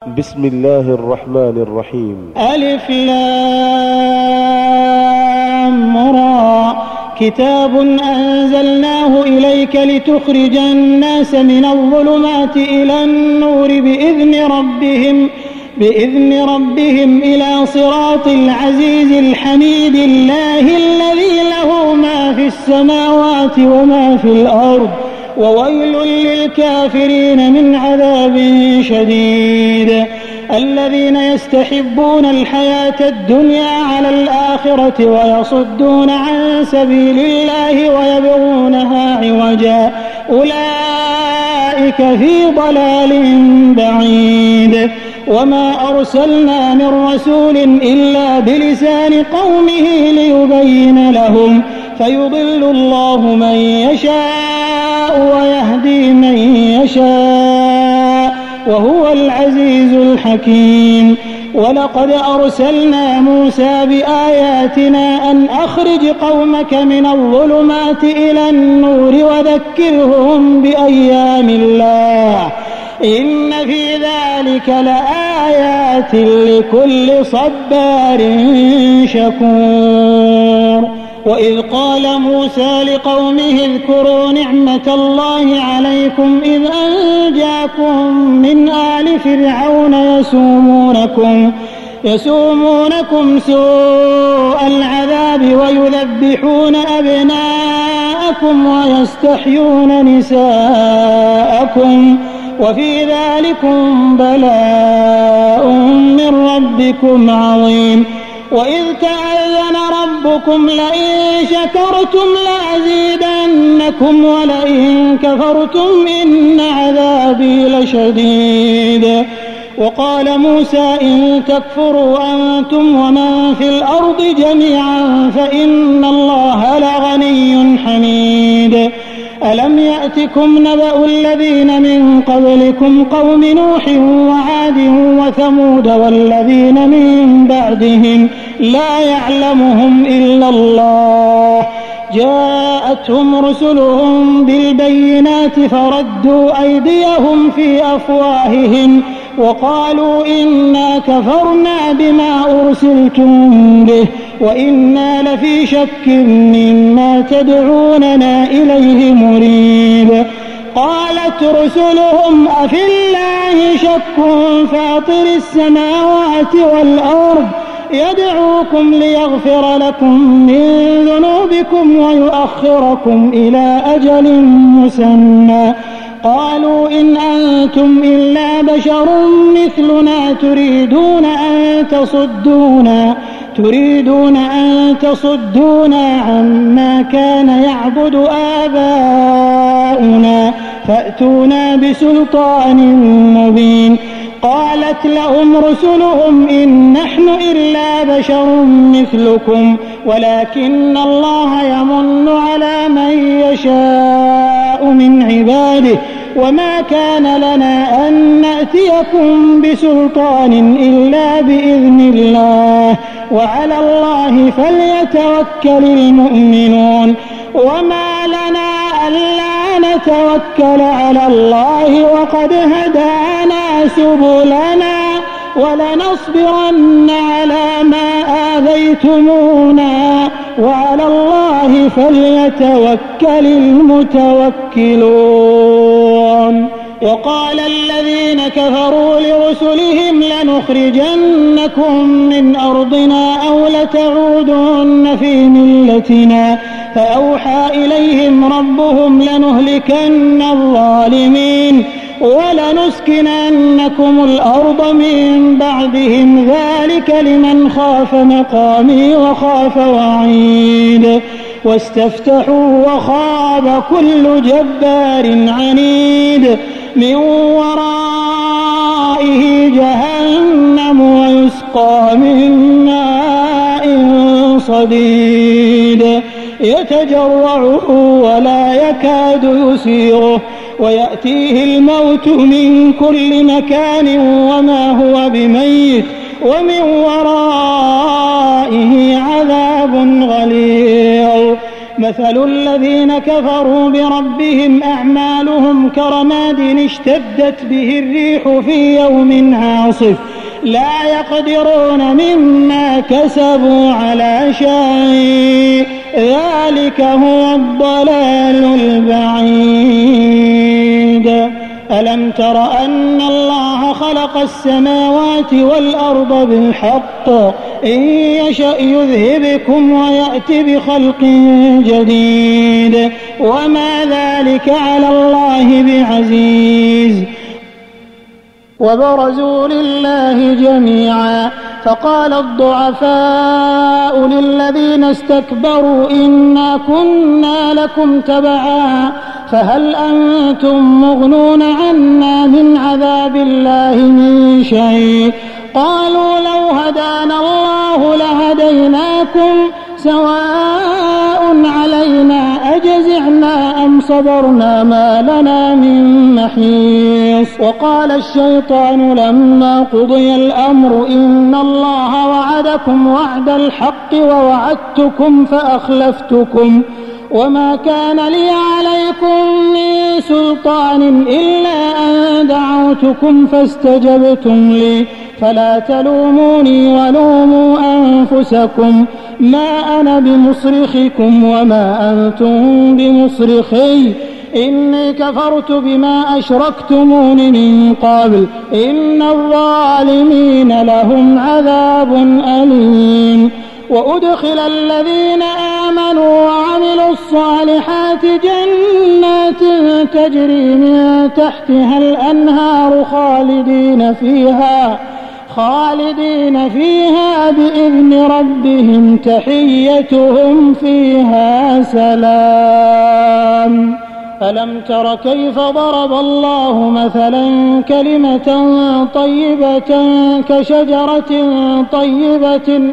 بسم الله الرحمن الرحيم. ألف لام را كتاب أنزلناه إليك لتخرج الناس من الظلمات إلى النور بإذن ربهم إلى صراط العزيز الحميد الله الذي له ما في السماوات وما في الأرض وويل للكافرين من عذاب شديد. الذين يستحبون الحياة الدنيا على الآخرة ويصدون عن سبيل الله ويبغونها عوجا أولئك في ضلال بعيد. وما أرسلنا من رسول إلا بلسان قومه ليبين لهم فيضل الله من يشاء ويهدي من يشاء وهو العزيز الحكيم. ولقد أرسلنا موسى بآياتنا أن أخرج قومك من الظلمات إلى النور وذكرهم بأيام الله إن في ذلك لآيات لكل صبار شكور. وإذ قال موسى لقومه اذكروا نعمة الله عليكم إذ أنجاكم من آل فرعون يسومونكم سوء العذاب ويذبحون أبناءكم ويستحيون نساءكم وفي ذلكم بلاء من ربكم عظيم. وإذ تأذن ربكم لئن شكرتم لأزيدنكم ولئن كفرتم إن عذابي لشديد. وقال موسى إن تكفروا أنتم ومن في الأرض جميعا فإن الله لغني حميد. ألم يأتكم نبأ الذين من قبلكم قوم نوح وعاد وثمود والذين من بعدهم لا يعلمهم إلا الله جاءتهم رسلهم بالبينات فردوا أيديهم في أفواههم وقالوا إنا كفرنا بما أرسلتم به وإنا لفي شك مما تدعوننا إليه مريب. قالت رسلهم أفي الله شك فاطر السماوات والأرض يدعوكم ليغفر لكم من ذنوبكم ويؤخركم إلى أجل مسمى قالوا إن أنتم إلا بشر مثلنا تريدون أن تصدونا عما كان يعبد آباؤنا فأتونا بسلطان مبين. قالت لهم رسلهم إن نحن إلا بشر مثلكم ولكن الله يمن على من يشاء من عباده وما كان لنا أن نأتيكم بسلطان إلا بإذن الله وعلى الله فليتوكل المؤمنون. وما لنا ألا نتوكل على الله وقد هدانا سبلنا ولنصبرن على ما آذيتمونا وعلى الله فليتوكل المتوكلون. وقال الذين كفروا لرسلهم لنخرجنكم من أرضنا أو لتعودن في ملتنا فأوحى إليهم ربهم لنهلكن الظالمين ولنسكننكم الأرض من بعدهم ذلك لمن خاف مقامي وخاف وعيد. واستفتحوا وخاب كل جبار عنيد من ورائه جهنم ويسقى من ماء صديد يتجرعه ولا يكاد يسيغه ويأتيه الموت من كل مكان وما هو بميت ومن ورائه عذاب غليظ. مثل الذين كفروا بربهم أعمالهم كرماد اشتدت به الريح في يوم عاصف لا يقدرون مما كسبوا على شيء ذلك هو الضلال البعيد. ألم تر أن الله خلق السماوات والأرض بالحق إن يشأ يذهبكم ويأتي بخلق جديد وما ذلك على الله بعزيز. وبرزوا لله جميعا فقال الضعفاء للذين استكبروا إنا كنا لكم تبعا فهل أنتم مغنون عنا من عذاب الله من شيء قالوا لو هدانا الله لهديناكم سواء علينا أجزعنا أم صبرنا ما لنا من محيص. وقال الشيطان لما قضي الأمر إن الله وعدكم وعد الحق ووعدتكم فأخلفتكم وما كان لي عليكم من سلطان إلا أن دعوتكم فاستجبتم لي فلا تلوموني ولوموا أنفسكم ما أنا بمصرخكم وما أنتم بمصرخي إني كفرت بما أشركتمون من قبل إن الظالمين لهم عذاب أليم. وأدخل الذين آمنوا وعملوا الصالحات جنات تجري من تحتها الأنهار خالدين فيها بإذن ربهم تحيتهم فيها سلام. ألم تر كيف ضرب الله مثلا كلمة طيبة كشجرة طيبة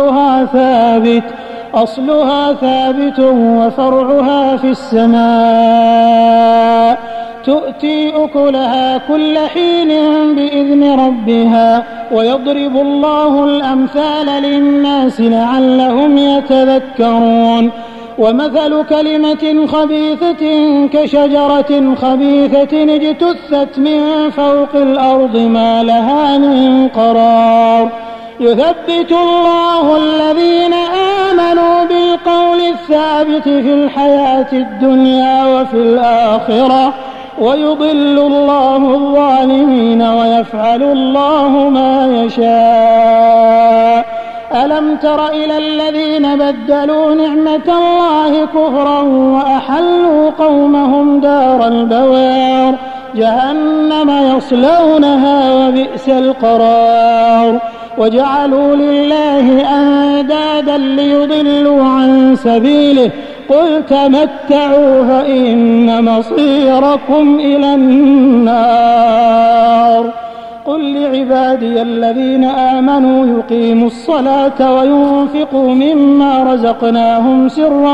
أصلها ثابت وفرعها في السماء تؤتي أكلها كل حين بإذن ربها ويضرب الله الأمثال للناس لعلهم يتذكرون. ومثل كلمة خبيثة كشجرة خبيثة اجتثت من فوق الأرض ما لها من قرار يثبت الله الذين آمنوا بالقول الثابت في الحياة الدنيا وفي الآخرة ويضل الله الظالمين ويفعل الله ما يشاء. ألم تر إلى الذين بدلوا نعمة الله كفرا وأحلوا قومهم دار البوار جهنم يصلونها وبئس القرار وجعلوا لله أندادا ليضلوا عن سبيله قل تمتعوا فإن مصيركم إلى النار. قل لعبادي الذين آمنوا يقيموا الصلاة وينفقوا مما رزقناهم سرا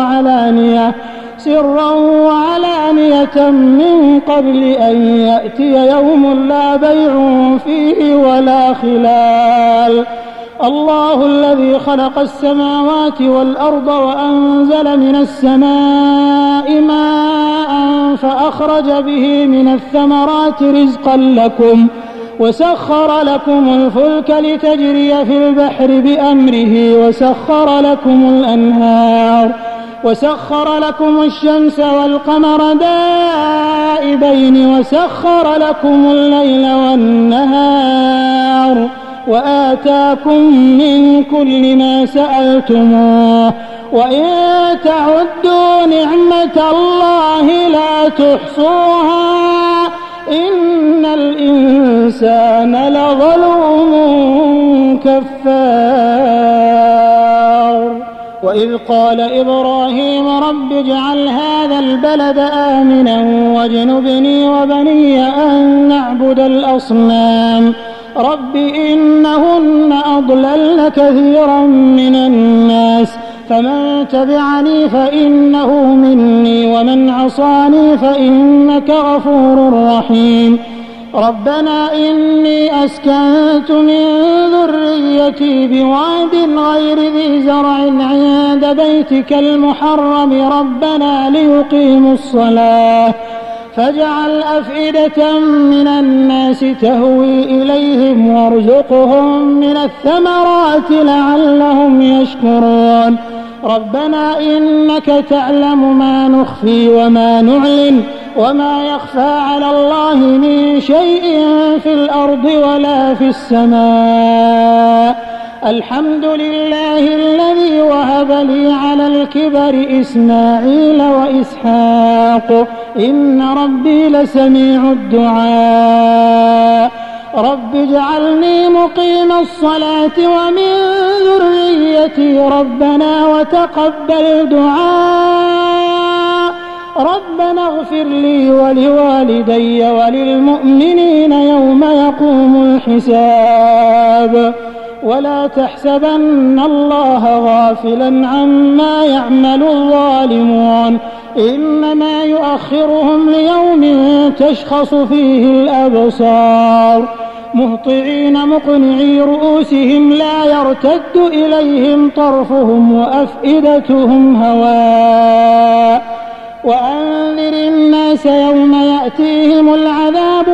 وعلانية من قبل أن يأتي يوم لا بيع فيه ولا خلال. الله الذي خلق السماوات والأرض وأنزل من السماء ماء فأخرج به من الثمرات رزقا لكم وسخر لكم الفلك لتجري في البحر بأمره وسخر لكم الأنهار وسخر لكم الشمس والقمر دائبين وسخر لكم الليل والنهار وآتاكم من كل ما سألتموه وإن تعدوا نعمة الله لا تحصوها إن الإنسان لظلوم كفار. وإذ قال إبراهيم رب اجعل هذا البلد آمنا واجنبني وبني أن نعبد الأصنام رب إنهن أضللن كثيرا من الناس فمن تبعني فإنه مني ومن عصاني فإنك غفور رحيم. ربنا إني أسكنت من ذريتي بواد غير ذي زرع عند بيتك المحرم ربنا ليقيموا الصلاة فاجعل أفئدة من الناس تهوي إليهم وارزقهم من الثمرات لعلهم يشكرون ربنا إنك تعلم ما نخفي وما نعلن وما يخفى على الله من شيء في الأرض ولا في السماء الحمد لله الذي وهب لي على الكبر إسماعيل وإسحاق إن ربي لسميع الدعاء رب اجعلني مقيم الصلاة ومن ذريتي ربنا وتقبل دعاء ربنا اغفر لي ولوالدي وللمؤمنين يوم يقوم الحساب ولا تحسبن الله غافلا عما يعمل الظالمون إنما يؤخرهم ليوم تشخص فيه الأبصار مهطعين مقنعي رؤوسهم لا يرتد إليهم طرفهم وأفئدتهم هواء وأنذر الناس يوم يأتيهم العذاب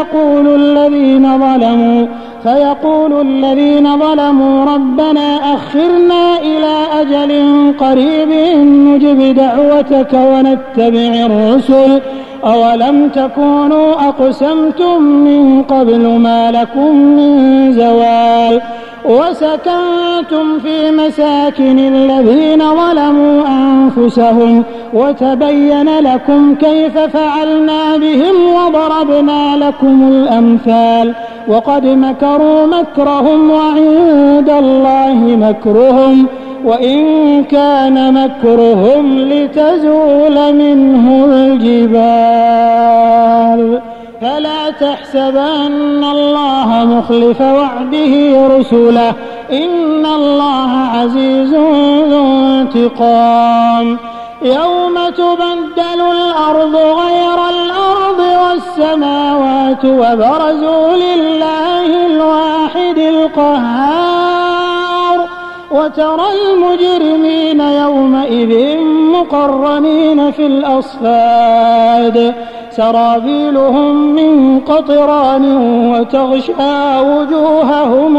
فيقول الذين ظلموا ربنا أخرنا إلى أجل قريب نجب دعوتك ونتبع الرسل أولم تكونوا أقسمتم من قبل ما لكم من زوال وسكنتم في مساكن الذين ظلموا أنفسهم وتبين لكم كيف فعلنا بهم وضربنا لكم الأمثال وقد مكروا مكرهم وعند الله مكرهم وإن كان مكرهم لتزول منه الجبال فلا تحسبن الله مخلف وعده رسله إن الله عزيز ذو انتقام يوم تبدل الأرض غير الأرض والسماوات وبرزوا لله الواحد القهار وترى المجرمين يومئذ مقرنين في الأصفاد سرابيلهم من قطران وتغشى وجوههم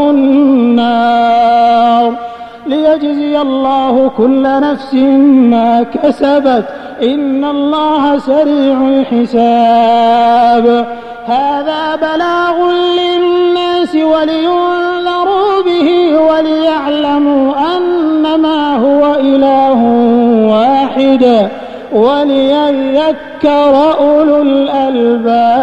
النار ليجزي الله كل نفس ما كسبت إن الله سريع الحساب هذا بلاغ للناس ولينذروا به وليعلموا أنما هو إله واحد وليذكر أولو الألباب